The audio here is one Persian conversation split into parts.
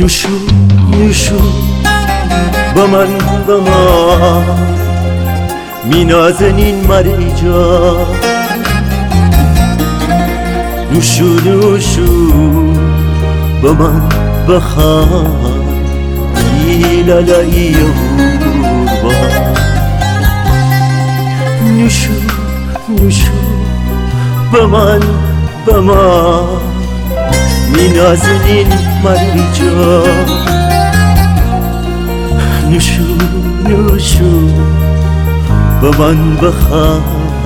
نوشو نوشو با من می نازنین مریجا نوشو نوشو با من بخوان لالایی با نوشو نوشو با من می نازنین مریجا نوشو نوشو با من بخوان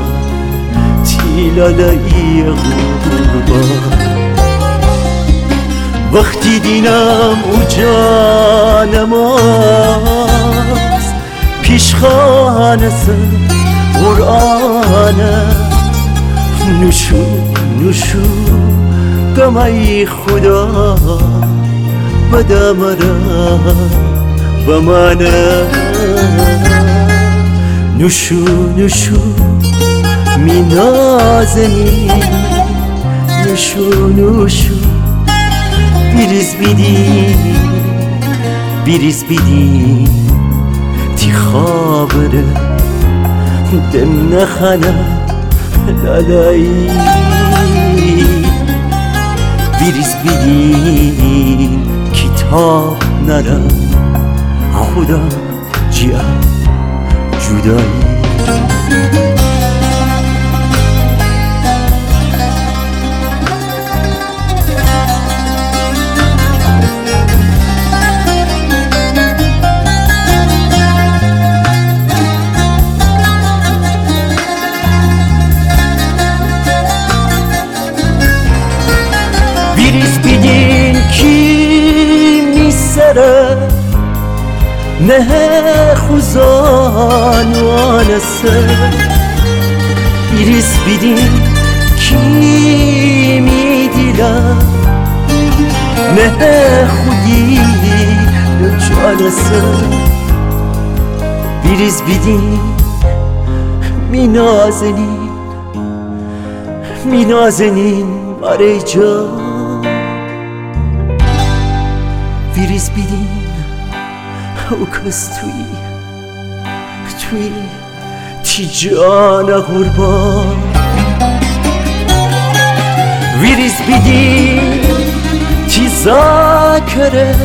لالایی غربا وقتی دینم او جانم است پیشخانه سر قرآنه نوشو نوشو دم ای خدا بده مرا به منه نوشو نوشو می نازنی نوشو نوشو بیریز بیدی تی خابره دم نخلا لالایی بیریز بیدی کتاب نرم خدا جیا جدایی بیریز بیدین کی میسره نه خوزان و آنسه بیریز بیدین کی میدیله نه خودی نجانسه بیریز بیدین می نازنین ماره جا بیریز بیدین او کس توی تی جان قربان بیریز بیدین تی ذاکره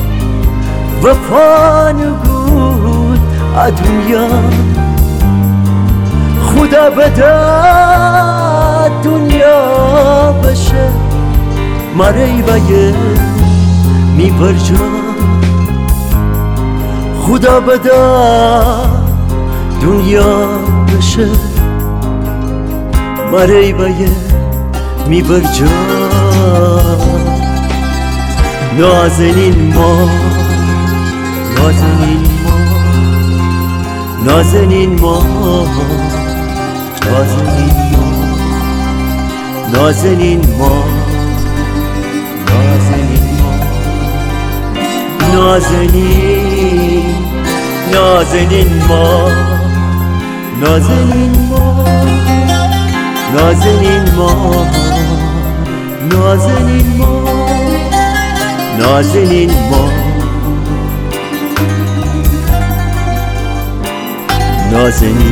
وفا نگود دنیا خدا بده دنیا بشه مره بایه می برجا خدا بده دنیا بشه مره بایه می برجا نازنین ما نازنین ما نازنین ما نازنین ما نازنین نازنین ما نازنین ما نازنین ما نازنین ما نازنین ما نازنین